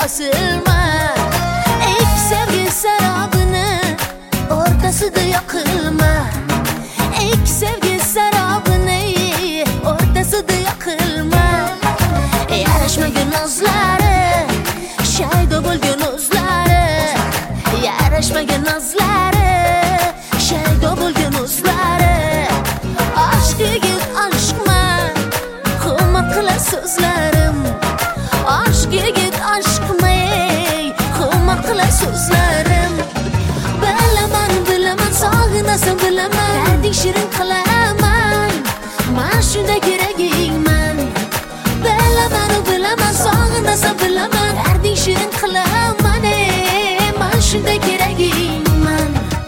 osilma. Ek sevgi sarobini o'rtasida yoqilma. Ek sevgi sarobini o'rtasida yoqilma. Yarashmagan nozlari, shaydo bo'lgan o'zlari. Yarashmagan nozlari, shaydo bo'lgan o'zlari. Aşk yigit aşkman, hurmat qilar so'zlarim. Aşk yigit aşkman, hurmat qilar so'zlarim. Bilaman, sog'inasan bilaman. Darding shirin qilaman, men shunday keragingman. Bilaman, sog'inasan bilaman. Darding shirin qilaman, men shunday keragingman.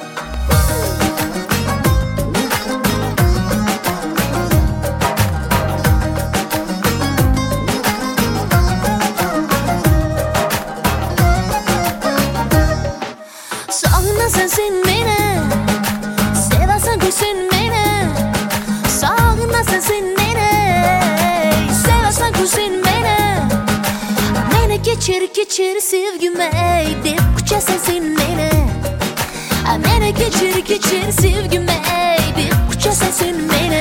Sog'inasan sen meni, sevasan-ku sen meni. Sog'inasan sen meni, sevasan-ku sen meni. Meni kechir sevgim ey deb kuchasan sen meni. Meni kechir sevgim ey deb kuchasan sen meni.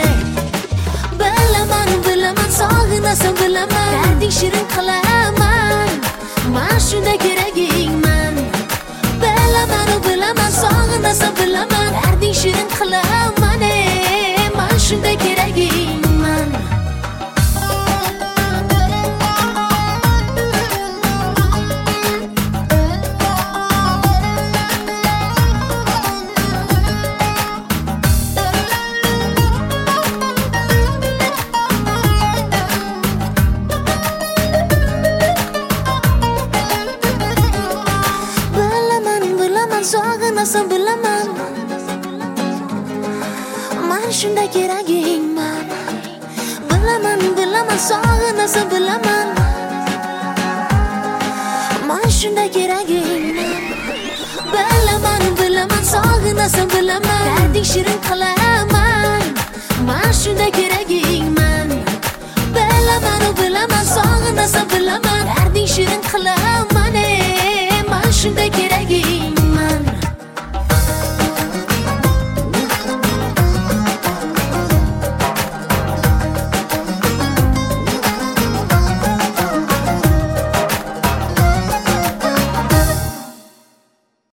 Bilaman, sog'inasan bilaman. Darding shirin qilaman, men shunday keragingman. Bilaman, sog'inasan bilaman. Darding shirin qilaman, men shunday keragingman. Sog'inasan bilaman, men shunday keragingman. Bilaman, sog'inasan bilaman, men shunday keragingman. Bilaman, sog'inasan bilaman. Darding shirin qilaman, men shunday keragingman. Bilaman, sog'inasan bilaman. Darding shirin qilaman.